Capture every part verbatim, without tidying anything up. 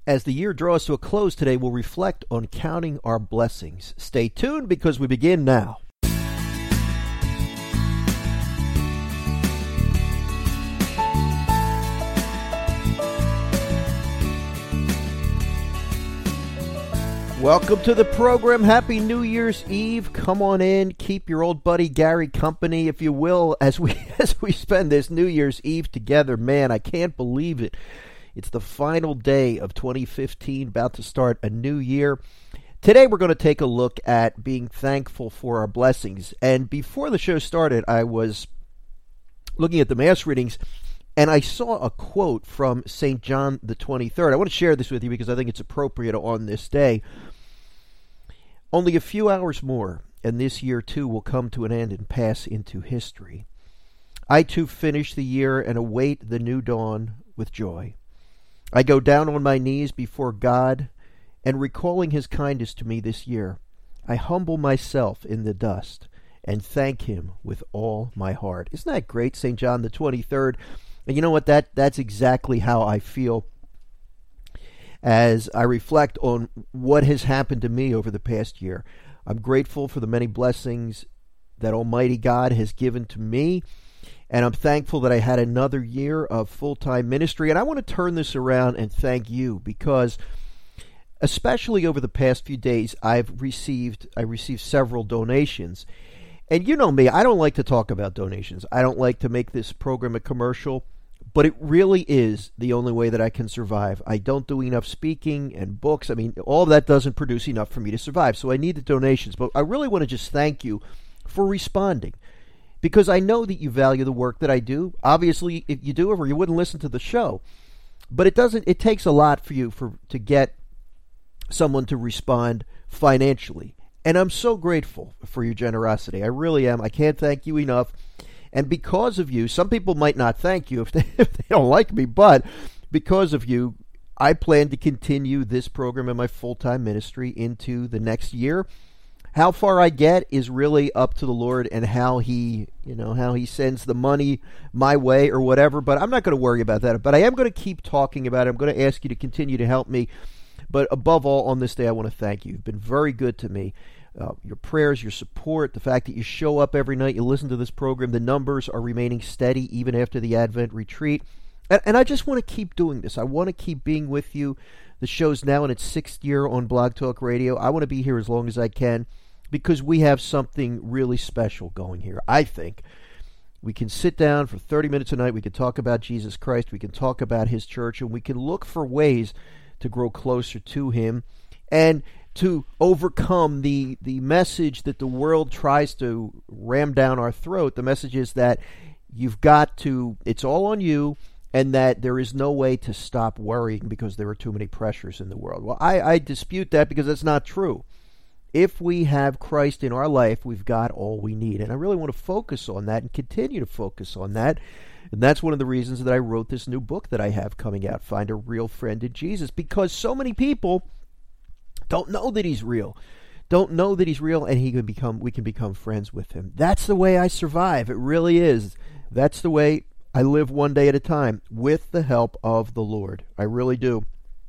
As the year draws to a close today, we'll reflect on counting our blessings. Stay tuned because we begin now. Welcome to the program. Happy New Year's Eve. Come on in. Keep your old buddy Gary company, if you will, as we as we spend this New Year's Eve together. Man, I can't believe it. It's the final day of twenty fifteen, about to start a new year. Today we're going to take a look at being thankful for our blessings. And before the show started, I was looking at the Mass readings, and I saw a quote from Saint John the twenty-third. I want to share this with you because I think it's appropriate on this day. Only a few hours more, and this year too will come to an end and pass into history. I too finish the year and await the new dawn with joy. I go down on my knees before God, and recalling His kindness to me this year, I humble myself in the dust and thank Him with all my heart. Isn't that great, Saint John the twenty-third? And you know what? That that's exactly how I feel as I reflect on what has happened to me over the past year. I'm grateful for the many blessings that Almighty God has given to me, and I'm thankful that I had another year of full-time ministry. And I want to turn this around and thank you because, especially over the past few days, I've received I received several donations. And you know me, I don't like to talk about donations. I don't like to make this program a commercial, but it really is the only way that I can survive. I don't do enough speaking and books. I mean, all of that doesn't produce enough for me to survive, so I need the donations. But I really want to just thank you for responding, because I know that you value the work that I do. Obviously, if you do, or you wouldn't listen to the show. But it doesn't. It takes a lot for you for to get someone to respond financially. And I'm so grateful for your generosity. I really am. I can't thank you enough. And because of you, some people might not thank you if they, if they don't like me, but because of you, I plan to continue this program in my full-time ministry into the next year. How far I get is really up to the Lord and how He, you know, how He sends the money my way or whatever, but I'm not going to worry about that. But I am going to keep talking about it. I'm going to ask you to continue to help me. But above all, on this day, I want to thank you. You've been very good to me. Uh, your prayers, your support, the fact that you show up every night, you listen to this program, the numbers are remaining steady even after the Advent retreat. And, and I just want to keep doing this. I want to keep being with you. The show's now in its sixth year on Blog Talk Radio. I want to be here as long as I can because we have something really special going here, I think. We can sit down for thirty minutes a night. We can talk about Jesus Christ. We can talk about His church, and we can look for ways to grow closer to Him and to overcome the the message that the world tries to ram down our throat. The message is that you've got to, it's all on you, and that there is no way to stop worrying because there are too many pressures in the world. Well, I, I dispute that because that's not true. If we have Christ in our life, we've got all we need. And I really want to focus on that and continue to focus on that. And that's one of the reasons that I wrote this new book that I have coming out, Find a Real Friend in Jesus, because so many people don't know that He's real, don't know that He's real, and he can become, we can become friends with Him. That's the way I survive. It really is. That's the way I live one day at a time with the help of the Lord. I really do.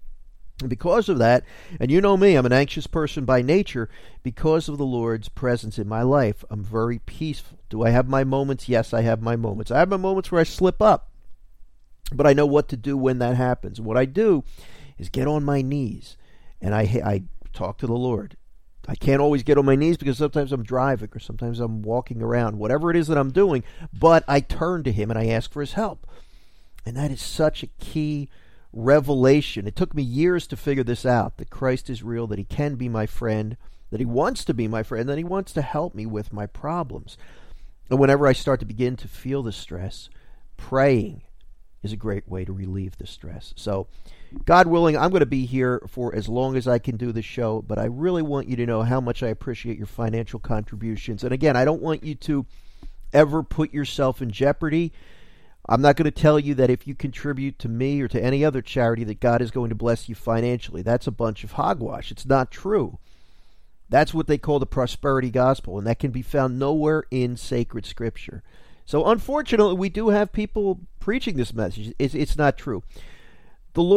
And because of that, and you know me, I'm an anxious person by nature. Because of the Lord's presence in my life, I'm very peaceful. Do I have my moments? Yes, I have my moments. I have my moments where I slip up, but I know what to do when that happens. What I do is get on my knees, and I I talk to the Lord. I can't always get on my knees because sometimes I'm driving or sometimes I'm walking around, whatever it is that I'm doing, but I turn to Him and I ask for His help. And that is such a key revelation. It took me years to figure this out, that Christ is real, that He can be my friend, that He wants to be my friend, that He wants to help me with my problems. And whenever I start to begin to feel the stress, praying is a great way to relieve the stress. So, God willing, I'm going to be here for as long as I can do the show, but I really want you to know how much I appreciate your financial contributions. And again, I don't want you to ever put yourself in jeopardy. I'm not going to tell you that if you contribute to me or to any other charity that God is going to bless you financially. That's a bunch of hogwash. It's not true. That's what they call the prosperity gospel, and that can be found nowhere in sacred scripture. So unfortunately, we do have people preaching this message. It's, it's not true. The Lord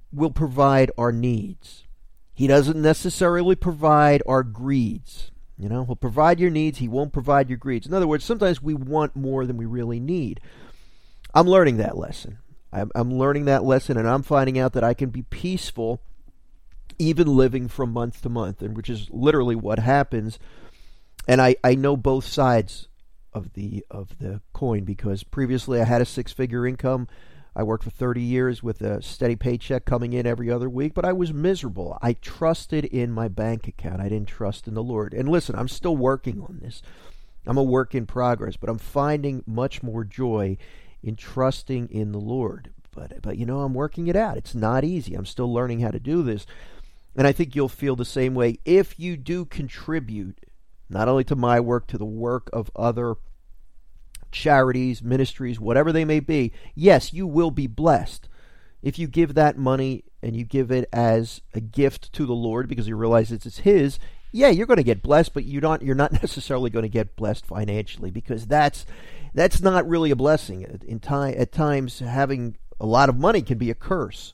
will provide our needs. He doesn't necessarily provide our greeds. You know, he'll provide your needs. He won't provide your greeds. In other words, sometimes we want more than we really need. I'm learning that lesson. I'm, I'm learning that lesson, and I'm finding out that I can be peaceful even living from month to month, and which is literally what happens. And I, I know both sides of the of the coin, because previously I had a six-figure income. I worked for thirty years with a steady paycheck coming in every other week, but I was miserable. I trusted in my bank account. I didn't trust in the Lord. And listen, I'm still working on this. I'm a work in progress, but I'm finding much more joy in trusting in the Lord. But, but you know, I'm working it out. It's not easy. I'm still learning how to do this. And I think you'll feel the same way if you do contribute, not only to my work, to the work of other charities, ministries, whatever they may be. Yes, you will be blessed. If you give that money and you give it as a gift to the Lord because you realize it's, it's His, yeah, you're going to get blessed, but you're not, you're not necessarily going to get blessed financially, because that's that's not really a blessing. In time, at times, having a lot of money can be a curse.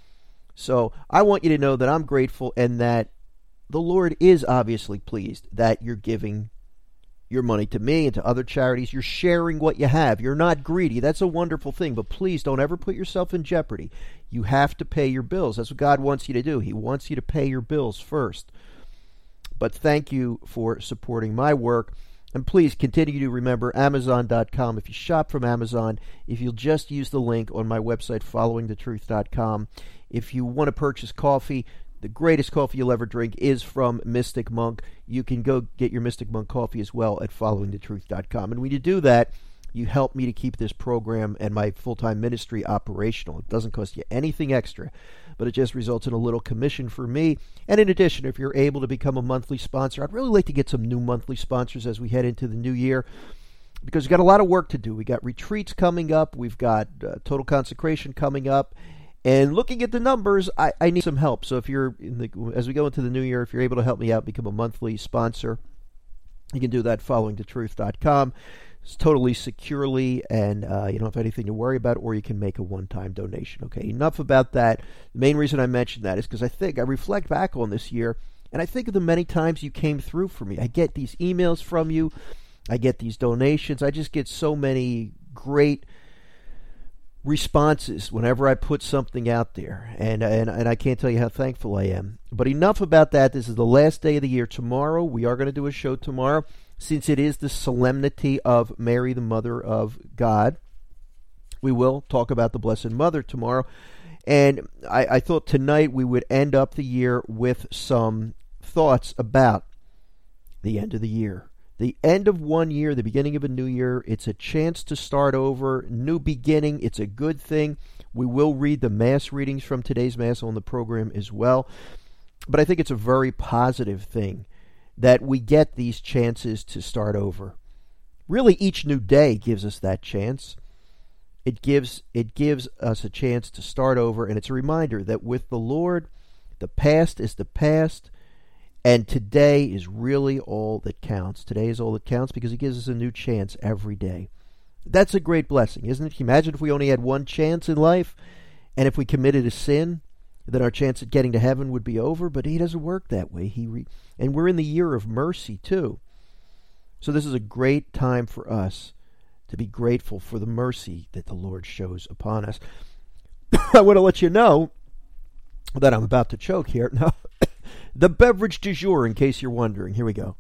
So I want you to know that I'm grateful, and that the Lord is obviously pleased that you're giving your money to me and to other charities. You're sharing what you have. You're not greedy. That's a wonderful thing. But please don't ever put yourself in jeopardy. You have to pay your bills. That's what God wants you to do. He wants you to pay your bills first. But thank you for supporting my work. And please continue to remember Amazon dot com. If you shop from Amazon, if you'll just use the link on my website, following the truth dot com. If you want to purchase coffee, the greatest coffee you'll ever drink is from Mystic Monk. You can go get your Mystic Monk coffee as well at following the truth dot com. And when you do that, you help me to keep this program and my full-time ministry operational. It doesn't cost you anything extra, but it just results in a little commission for me. And in addition, if you're able to become a monthly sponsor, I'd really like to get some new monthly sponsors as we head into the new year, because we've got a lot of work to do. We got retreats coming up. We've got uh, Total Consecration coming up. And looking at the numbers, I, I need some help. So if you're, in the, as we go into the new year, if you're able to help me out, become a monthly sponsor, you can do that following the truth dot com. It's totally securely, and uh, you don't have anything to worry about, or you can make a one-time donation. Okay, enough about that. The main reason I mentioned that is because I think I reflect back on this year, and I think of the many times you came through for me. I get these emails from you. I get these donations. I just get so many great responses whenever I put something out there, and, and and I can't tell you how thankful I am. But enough about that. This is the last day of the year. Tomorrow, we are going to do a show tomorrow, since it is the solemnity of Mary, the Mother of God. We will talk about the Blessed Mother tomorrow, and I, I thought tonight we would end up the year with some thoughts about the end of the year. The end of one year, the beginning of a new year. It's a chance to start over, new beginning. It's a good thing. We will read the Mass readings from today's Mass on the program as well. But I think it's a very positive thing that we get these chances to start over. Really, each new day gives us that chance. It gives, it gives us a chance to start over, and it's a reminder that with the Lord, the past is the past, and today is really all that counts. Today is all that counts because He gives us a new chance every day. That's a great blessing, isn't it? Can you imagine if we only had one chance in life, and if we committed a sin, then our chance at getting to heaven would be over? But He doesn't work that way. He re- and we're in the year of mercy, too. So this is a great time for us to be grateful for the mercy that the Lord shows upon us. I want to let you know that I'm about to choke here. No. The beverage du jour, in case you're wondering. Here we go.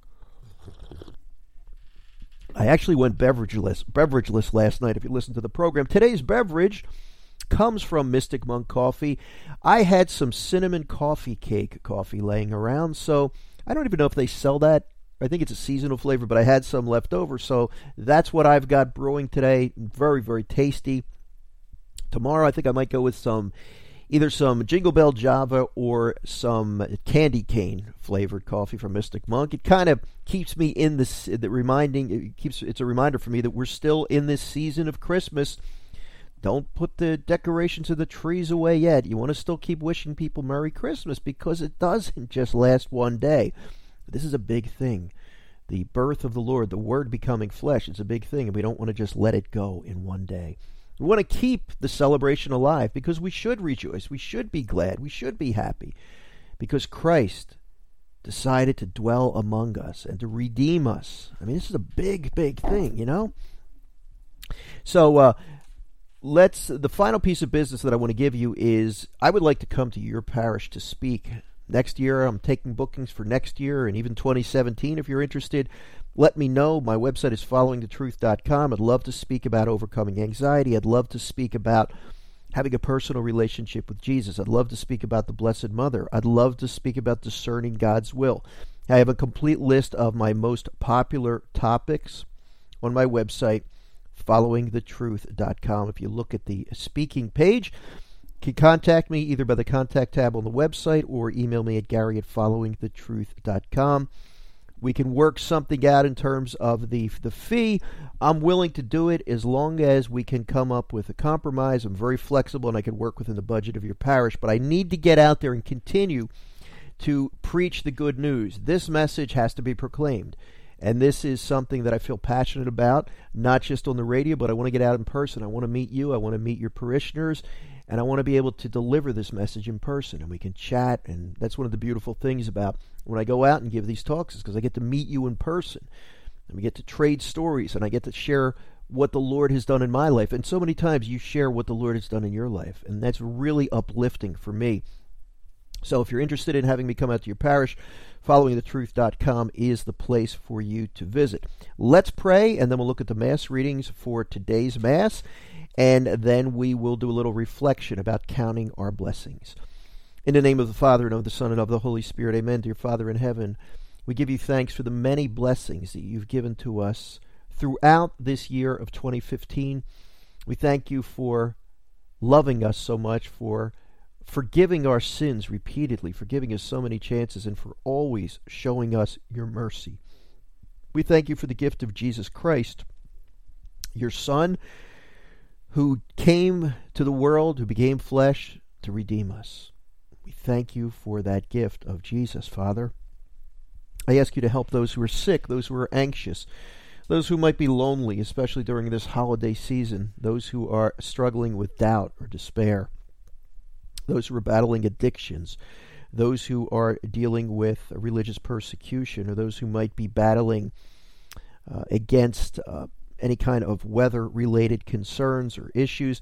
I actually went beverageless, beverageless last night, if you listened to the program. Today's beverage comes from Mystic Monk Coffee. I had some cinnamon coffee cake coffee laying around, so I don't even know if they sell that. I think it's a seasonal flavor, but I had some left over, so that's what I've got brewing today. Very, very tasty. Tomorrow, I think I might go with some either some Jingle Bell Java or some candy cane flavored coffee from Mystic Monk. It kind of keeps me in this, the reminding, it keeps, it's a reminder for me that we're still in this season of Christmas. Don't put the decorations of the trees away yet. You want to still keep wishing people Merry Christmas, because it doesn't just last one day. This is a big thing. The birth of the Lord, the Word becoming flesh, it's a big thing, and we don't want to just let it go in one day. We want to keep the celebration alive because we should rejoice. We should be glad. We should be happy because Christ decided to dwell among us and to redeem us. I mean, this is a big, big thing, you know? So, uh, let's, the final piece of business that I want to give you is I would like to come to your parish to speak. Next year, I'm taking bookings for next year and even twenty seventeen if you're interested. Let me know. My website is following the truth dot com. I'd love to speak about overcoming anxiety. I'd love to speak about having a personal relationship with Jesus. I'd love to speak about the Blessed Mother. I'd love to speak about discerning God's will. I have a complete list of my most popular topics on my website, following the truth dot com. If you look at the speaking page, you can contact me either by the contact tab on the website or email me at Gary at following the truth dot com. We can work something out in terms of the the fee. I'm willing to do it as long as we can come up with a compromise. I'm very flexible and I can work within the budget of your parish. But I need to get out there and continue to preach the good news. This message has to be proclaimed. And this is something that I feel passionate about, not just on the radio, but I want to get out in person. I want to meet you. I want to meet your parishioners. And I want to be able to deliver this message in person. And we can chat. And that's one of the beautiful things about when I go out and give these talks is because I get to meet you in person. And we get to trade stories. And I get to share what the Lord has done in my life. And so many times you share what the Lord has done in your life. And that's really uplifting for me. So if you're interested in having me come out to your parish, following the truth dot com is the place for you to visit. Let's pray, and then we'll look at the Mass readings for today's Mass, and then we will do a little reflection about counting our blessings. In the name of the Father, and of the Son, and of the Holy Spirit, amen. Dear Father in heaven, we give you thanks for the many blessings that you've given to us throughout this year of twenty fifteen. We thank you for loving us so much, for forgiving our sins repeatedly, for giving us so many chances, and for always showing us your mercy. We thank you for the gift of Jesus Christ, your Son, who came to the world, who became flesh to redeem us. We thank you for that gift of Jesus, Father. I ask you to help those who are sick, those who are anxious, those who might be lonely, especially during this holiday season, those who are struggling with doubt or despair, those who are battling addictions, those who are dealing with religious persecution, or those who might be battling uh, against uh, any kind of weather-related concerns or issues,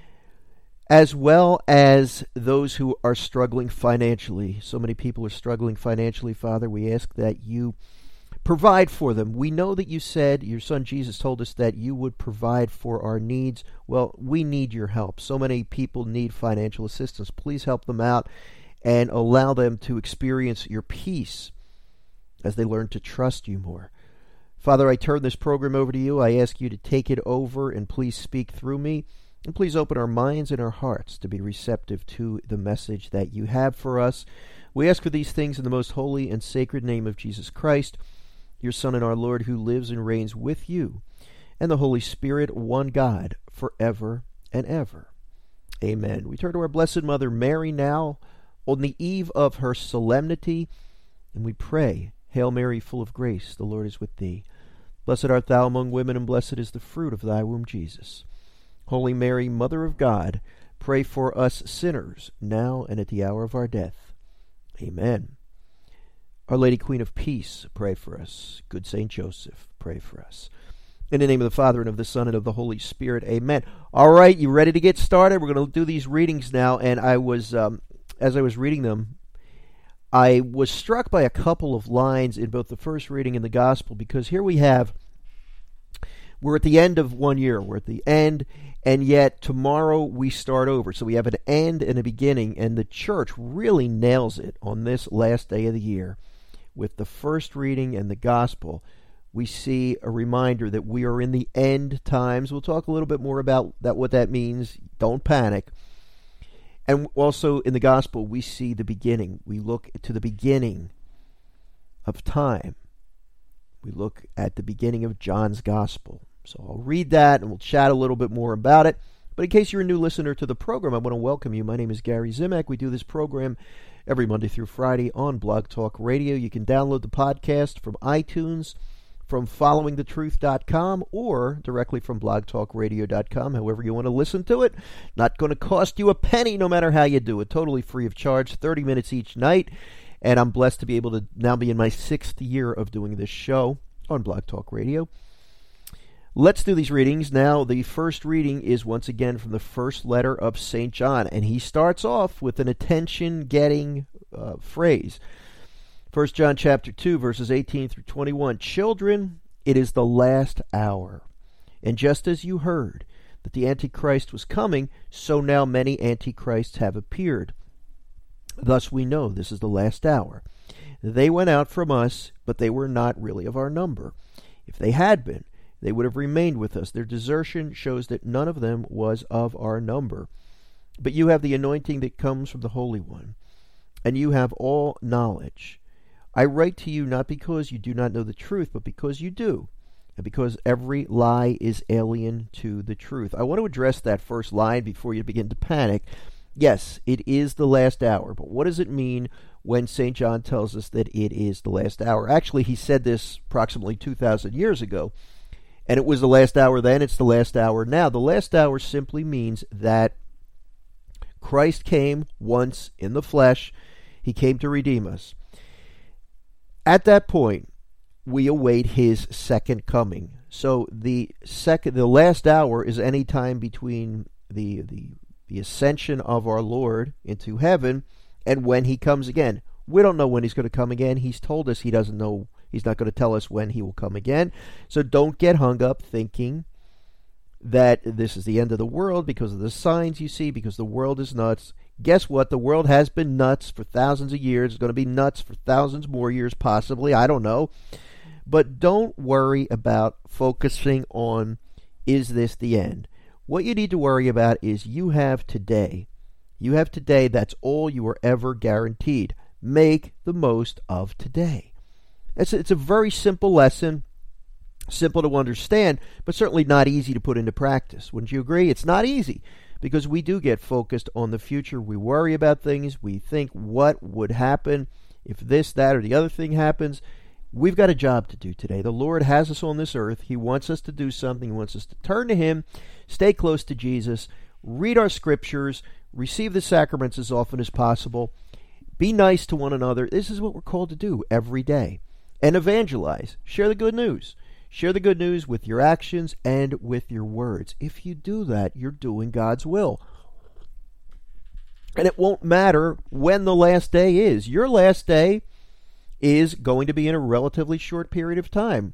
as well as those who are struggling financially. So many people are struggling financially, Father. We ask that you provide for them. We know that you said, your Son Jesus told us that you would provide for our needs. Well, we need your help. So many people need financial assistance. Please help them out and allow them to experience your peace as they learn to trust you more. Father, I turn this program over to you. I ask you to take it over and please speak through me. And please open our minds and our hearts to be receptive to the message that you have for us. We ask for these things in the most holy and sacred name of Jesus Christ, your Son and our Lord, who lives and reigns with you and the Holy Spirit, one God, forever and ever. Amen. We turn to our Blessed Mother Mary now on the eve of her solemnity, and we pray, Hail Mary, full of grace, the Lord is with thee. Blessed art thou among women, and blessed is the fruit of thy womb, Jesus. Holy Mary, Mother of God, pray for us sinners, now and at the hour of our death. Amen. Our Lady Queen of Peace, pray for us. Good Saint Joseph, pray for us. In the name of the Father, and of the Son, and of the Holy Spirit, amen. All right, you ready to get started? We're going to do these readings now, and I was, um, as I was reading them, I was struck by a couple of lines in both the first reading and the Gospel, because here we have, we're at the end of one year, we're at the end, and yet tomorrow we start over. So we have an end and a beginning, and the church really nails it on this last day of the year. With the first reading and the Gospel, we see a reminder that we are in the end times. We'll talk a little bit more about that, what that means. Don't panic. And also in the Gospel, we see the beginning. We look to the beginning of time. We look at the beginning of John's Gospel. So I'll read that and we'll chat a little bit more about it. But in case you're a new listener to the program, I want to welcome you. My name is Gary Zimak. We do this program every Monday through Friday on Blog Talk Radio. You can download the podcast from iTunes. from following the truth dot com or directly from blog talk radio dot com, however you want to listen to it. Not going to cost you a penny no matter how you do it. Totally free of charge, thirty minutes each night. And I'm blessed to be able to now be in my sixth year of doing this show on Blog Talk Radio. Let's do these readings. Now, the first reading is once again from the first letter of Saint John, and he starts off with an attention-getting uh, phrase. First John chapter two, verses eighteen through twenty-one. Children, it is the last hour. And just as you heard that the Antichrist was coming, so now many Antichrists have appeared. Thus we know this is the last hour. They went out from us, but they were not really of our number. If they had been, they would have remained with us. Their desertion shows that none of them was of our number. But you have the anointing that comes from the Holy One, and you have all knowledge. I write to you not because you do not know the truth, but because you do, and because every lie is alien to the truth. I want to address that first line before you begin to panic. Yes, it is the last hour, but what does it mean when Saint John tells us that it is the last hour? Actually, he said this approximately two thousand years ago, and it was the last hour then, it's the last hour now. The last hour simply means that Christ came once in the flesh. He came to redeem us. At that point, we await his second coming. So the second, the last hour is any time between the the the ascension of our Lord into heaven and when he comes again. We don't know when he's going to come again. He's told us he doesn't know. He's not going to tell us when he will come again. So don't get hung up thinking that this is the end of the world because of the signs you see, because the world is nuts. Guess what? The world has been nuts for thousands of years. It's going to be nuts for thousands more years, possibly. I don't know. But don't worry about focusing on, is this the end? What you need to worry about is you have today. You have today. That's all you are ever guaranteed. Make the most of today. It's a, it's a very simple lesson, simple to understand, but certainly not easy to put into practice. Wouldn't you agree? It's not easy because we do get focused on the future. We worry about things. We think what would happen if this, that, or the other thing happens. We've got a job to do today. The Lord has us on this earth. He wants us to do something. He wants us to turn to him, stay close to Jesus, read our scriptures, receive the sacraments as often as possible, be nice to one another. This is what we're called to do every day. And evangelize. Share the good news. Share the good news with your actions and with your words. If you do that, you're doing God's will. And it won't matter when the last day is. Your last day is going to be in a relatively short period of time.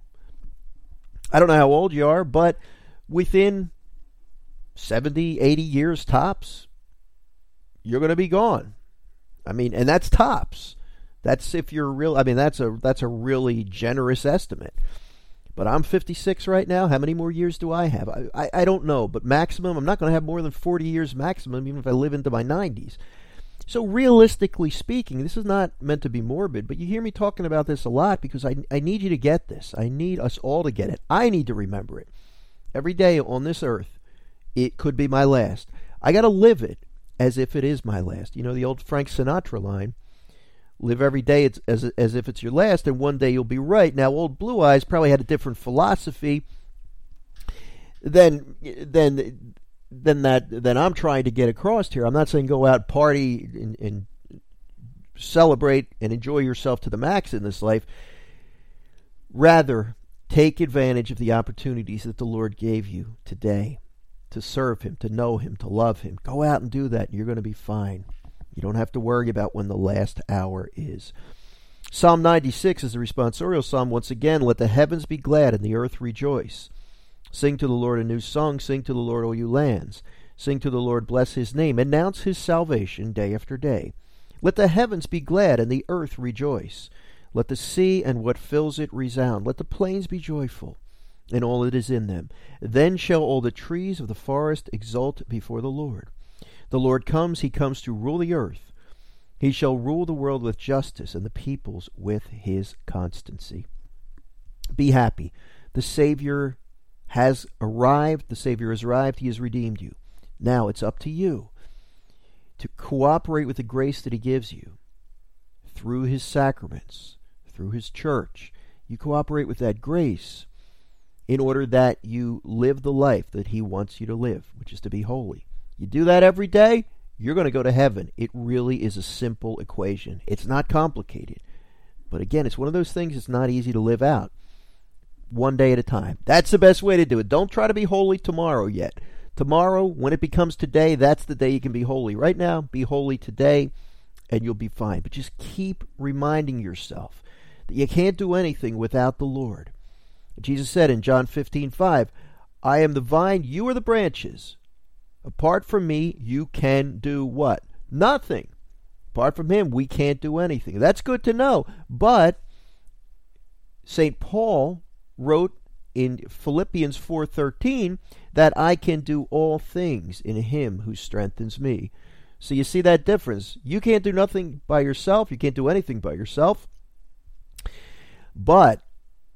I don't know how old you are, but within seventy, eighty years tops, you're going to be gone. I mean, and that's tops. That's if you're real. I mean, that's a that's a really generous estimate. But I'm fifty-six right now. How many more years do I have? I, I, I don't know. But maximum, I'm not going to have more than forty years maximum, even if I live into my nineties. So realistically speaking, this is not meant to be morbid, but you hear me talking about this a lot because I, I need you to get this. I need us all to get it. I need to remember it. Every day on this earth, it could be my last. I got to live it as if it is my last. You know the old Frank Sinatra line, live every day as, as if it's your last, and one day you'll be right. Now, old Blue Eyes probably had a different philosophy than, than, than, that, than I'm trying to get across here. I'm not saying go out, party, and, and celebrate and enjoy yourself to the max in this life. Rather, take advantage of the opportunities that the Lord gave you today to serve him, to know him, to love him. Go out and do that, and you're going to be fine. You don't have to worry about when the last hour is. Psalm ninety-six is the responsorial psalm. Once again, let the heavens be glad and the earth rejoice. Sing to the Lord a new song. Sing to the Lord, all you lands. Sing to the Lord, bless his name. Announce his salvation day after day. Let the heavens be glad and the earth rejoice. Let the sea and what fills it resound. Let the plains be joyful and all that is in them. Then shall all the trees of the forest exult before the Lord. The Lord comes, he comes to rule the earth. He shall rule the world with justice and the peoples with his constancy. Be happy. The Savior has arrived. The Savior has arrived. He has redeemed you. Now it's up to you to cooperate with the grace that he gives you through his sacraments, through his church. You cooperate with that grace in order that you live the life that he wants you to live, which is to be holy. You do that every day, you're going to go to heaven. It really is a simple equation. It's not complicated. But again, it's one of those things that's not easy to live out. One day at a time. That's the best way to do it. Don't try to be holy tomorrow yet. Tomorrow, when it becomes today, that's the day you can be holy. Right now, be holy today, and you'll be fine. But just keep reminding yourself that you can't do anything without the Lord. Jesus said in John fifteen five, I am the vine, you are the branches. Apart from me, you can do what? Nothing. Apart from him, we can't do anything. That's good to know. But Saint Paul wrote in Philippians four thirteen that I can do all things in him who strengthens me. So you see that difference. You can't do nothing by yourself. You can't do anything by yourself. But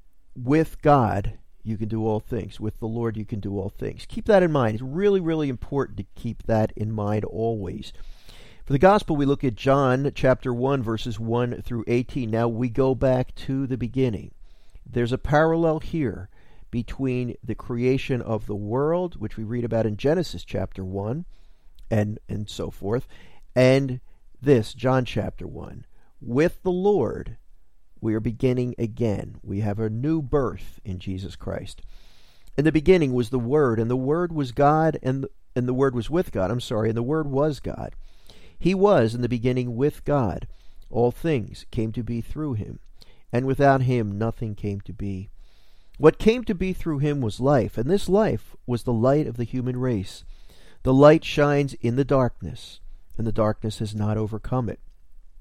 with God, you can do all things. With the Lord, you can do all things. Keep that in mind. It's really, really important to keep that in mind always. For the gospel, we look at John chapter one, verses one through eighteen. Now we go back to the beginning. There's a parallel here between the creation of the world, which we read about in Genesis chapter one, and, and so forth, and this, John chapter one. With the Lord, we are beginning again. We have a new birth in Jesus Christ. In the beginning was the Word, and the Word was God, and, and the Word was with God, I'm sorry, and the Word was God. He was in the beginning with God. All things came to be through him, and without him nothing came to be. What came to be through him was life, and this life was the light of the human race. The light shines in the darkness, and the darkness has not overcome it.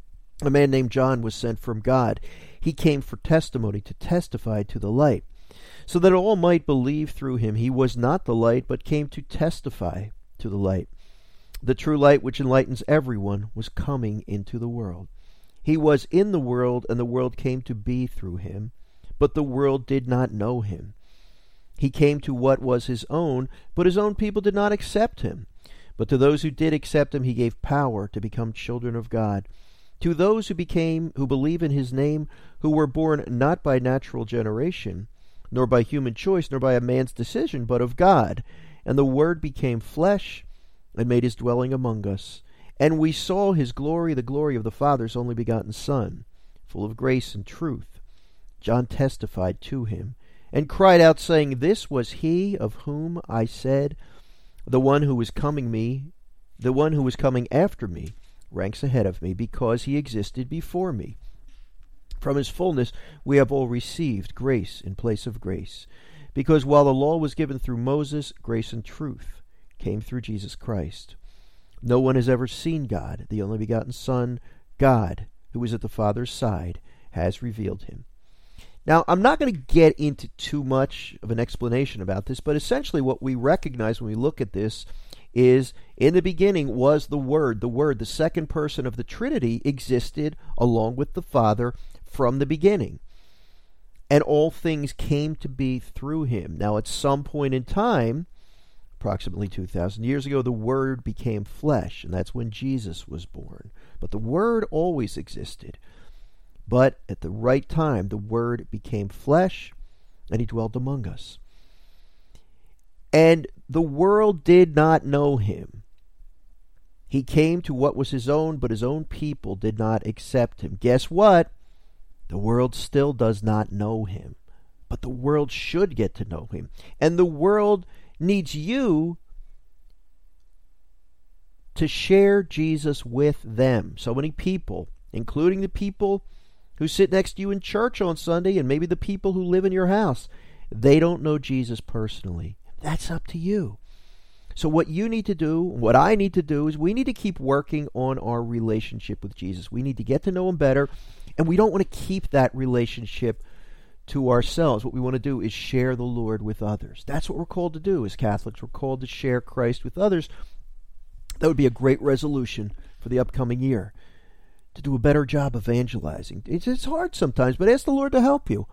A man named John was sent from God. He came for testimony, to testify to the light, so that all might believe through him. He was not the light, but came to testify to the light. The true light which enlightens everyone was coming into the world. He was in the world, and the world came to be through him, but the world did not know him. He came to what was his own, but his own people did not accept him. But to those who did accept him, he gave power to become children of God. To those who became, who believe in his name, who were born not by natural generation, nor by human choice, nor by a man's decision, but of God. And the Word became flesh, and made his dwelling among us. And we saw his glory, the glory of the Father's only begotten Son, full of grace and truth. John testified to him, and cried out, saying, This was he of whom I said, The one who was coming me, the one who was coming after me, ranks ahead of me, because he existed before me. From his fullness we have all received grace in place of grace, because while the law was given through Moses, grace and truth came through Jesus Christ. No one has ever seen God. The only begotten Son, God, who is at the Father's side, has revealed him. Now, I'm not going to get into too much of an explanation about this, but essentially what we recognize when we look at this is, in the beginning was the Word. The Word, the second person of the Trinity, existed along with the Father from the beginning. And all things came to be through him. Now, at some point in time, approximately two thousand years ago, the Word became flesh, and that's when Jesus was born. But the Word always existed. But at the right time, the Word became flesh, and he dwelt among us. And the world did not know him. He came to what was his own, but his own people did not accept him. Guess what? The world still does not know him. But the world should get to know him. And the world needs you to share Jesus with them. So many people, including the people who sit next to you in church on Sunday, and maybe the people who live in your house, they don't know Jesus personally. That's up to you. So what you need to do, what I need to do, is we need to keep working on our relationship with Jesus. We need to get to know him better, and we don't want to keep that relationship to ourselves. What we want to do is share the Lord with others. That's what we're called to do as Catholics. We're called to share Christ with others. That would be a great resolution for the upcoming year, to do a better job evangelizing. It's, it's hard sometimes, but ask the Lord to help you.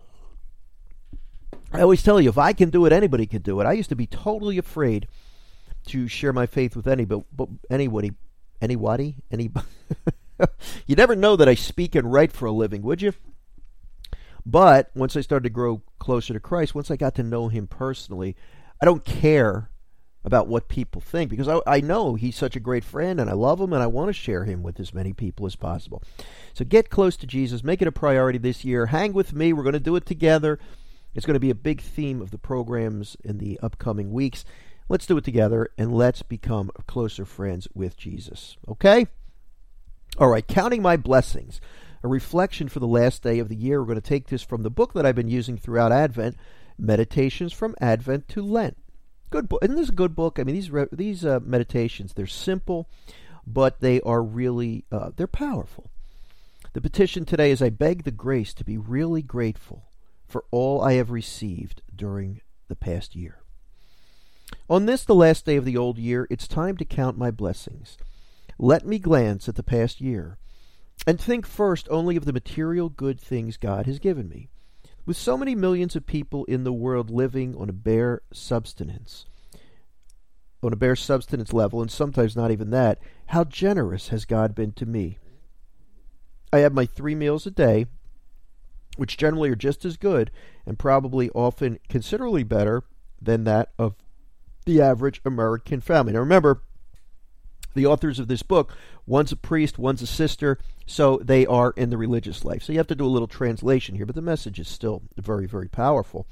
I always tell you, if I can do it, anybody can do it. I used to be totally afraid to share my faith with anybody, but anybody, anybody, anybody. You never know that I speak and write for a living, would you? But once I started to grow closer to Christ, once I got to know him personally, I don't care about what people think, because I, I know he's such a great friend, and I love him, and I want to share him with as many people as possible. So get close to Jesus. Make it a priority this year. Hang with me. We're going to do it together. It's going to be a big theme of the programs in the upcoming weeks. Let's do it together, and let's become closer friends with Jesus. Okay? All right, counting my blessings. A reflection for the last day of the year. We're going to take this from the book that I've been using throughout Advent, Meditations from Advent to Lent. Good book. Isn't this a good book? I mean, these these uh, meditations, they're simple, but they are really, uh, they're powerful. The petition today is, I beg the grace to be really grateful for all I have received during the past year. On this, the last day of the old year, it's time to count my blessings. Let me glance at the past year and think first only of the material good things God has given me. With so many millions of people in the world living on a bare subsistence, on a bare subsistence level, and sometimes not even that, how generous has God been to me? I have my three meals a day, which generally are just as good and probably often considerably better than that of the average American family. Now remember, the authors of this book, one's a priest, one's a sister, so they are in the religious life. So you have to do a little translation here, but the message is still very, very powerful.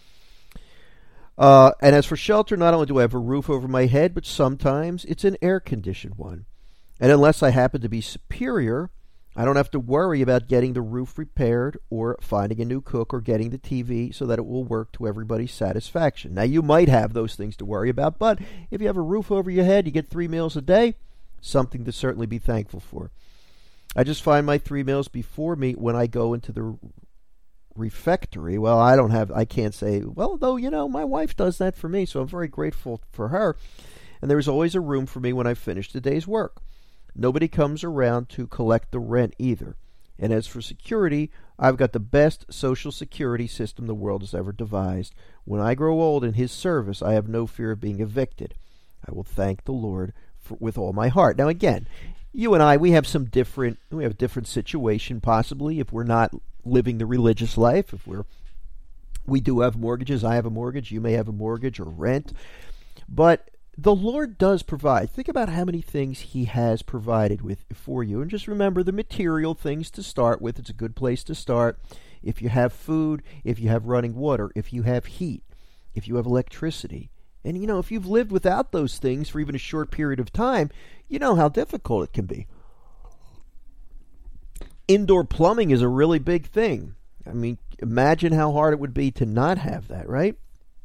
Uh, and as for shelter, not only do I have a roof over my head, but sometimes it's an air-conditioned one. And unless I happen to be superior, I don't have to worry about getting the roof repaired or finding a new cook or getting the T V so that it will work to everybody's satisfaction. Now, you might have those things to worry about, but if you have a roof over your head, you get three meals a day, something to certainly be thankful for. I just find my three meals before me when I go into the refectory. Well, I don't have, I can't say, well, though, you know, my wife does that for me, so I'm very grateful for her. And there's always a room for me when I finish the day's work. Nobody comes around to collect the rent either. And as for security, I've got the best social security system the world has ever devised. When I grow old in his service, I have no fear of being evicted. I will thank the Lord for, with all my heart. Now again, you and I, we have some different, we have a different situation possibly if we're not living the religious life. If we're, we do have mortgages. I have a mortgage. You may have a mortgage or rent. But the Lord does provide. Think about how many things he has provided with for you. And just remember the material things to start with. It's a good place to start. If you have food, if you have running water, if you have heat, if you have electricity. And, you know, if you've lived without those things for even a short period of time, you know how difficult it can be. Indoor plumbing is a really big thing. I mean, imagine how hard it would be to not have that, right?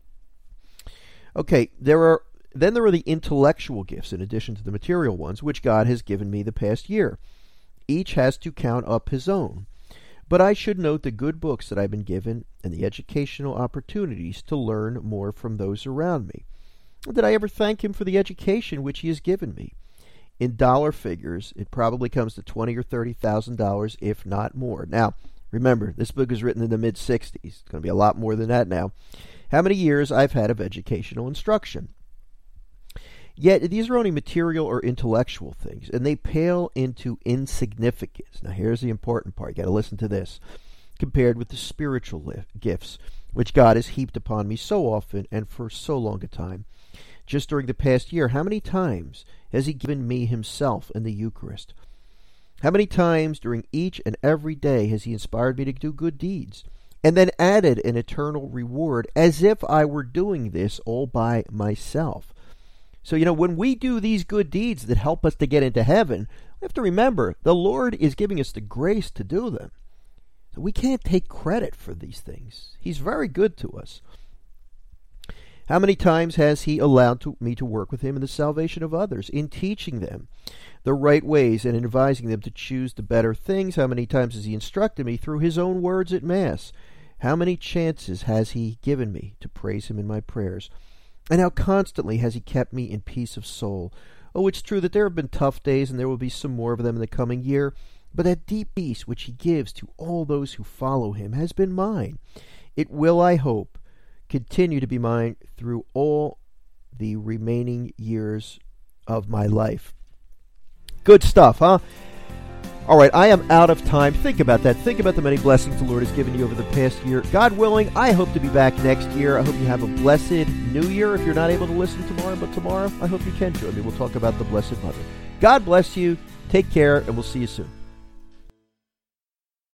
Okay, there are Then there are the intellectual gifts in addition to the material ones, which God has given me the past year. Each has to count up his own. But I should note the good books that I've been given and the educational opportunities to learn more from those around me. Did I ever thank him for the education which he has given me? In dollar figures, it probably comes to twenty or thirty thousand dollars, if not more. Now, remember, this book is written in the mid sixties. It's going to be a lot more than that now. How many years I've had of educational instruction? Yet these are only material or intellectual things, and they pale into insignificance. Now here's the important part. You got to listen to this. Compared with the spiritual li- gifts, which God has heaped upon me so often and for so long a time. Just during the past year, how many times has he given me himself in the Eucharist? How many times during each and every day has he inspired me to do good deeds, and then added an eternal reward as if I were doing this all by myself? So, you know, when we do these good deeds that help us to get into heaven, we have to remember the Lord is giving us the grace to do them. So we can't take credit for these things. He's very good to us. How many times has he allowed to, me to work with him in the salvation of others, in teaching them the right ways and advising them to choose the better things? How many times has he instructed me through his own words at Mass? How many chances has he given me to praise him in my prayers? And how constantly has he kept me in peace of soul? Oh, it's true that there have been tough days, and there will be some more of them in the coming year, but that deep peace which he gives to all those who follow him has been mine. It will, I hope, continue to be mine through all the remaining years of my life. Good stuff, huh? All right, I am out of time. Think about that. Think about the many blessings the Lord has given you over the past year. God willing, I hope to be back next year. I hope you have a blessed new year. If you're not able to listen tomorrow, but tomorrow, I hope you can join me. We'll talk about the Blessed Mother. God bless you. Take care, and we'll see you soon.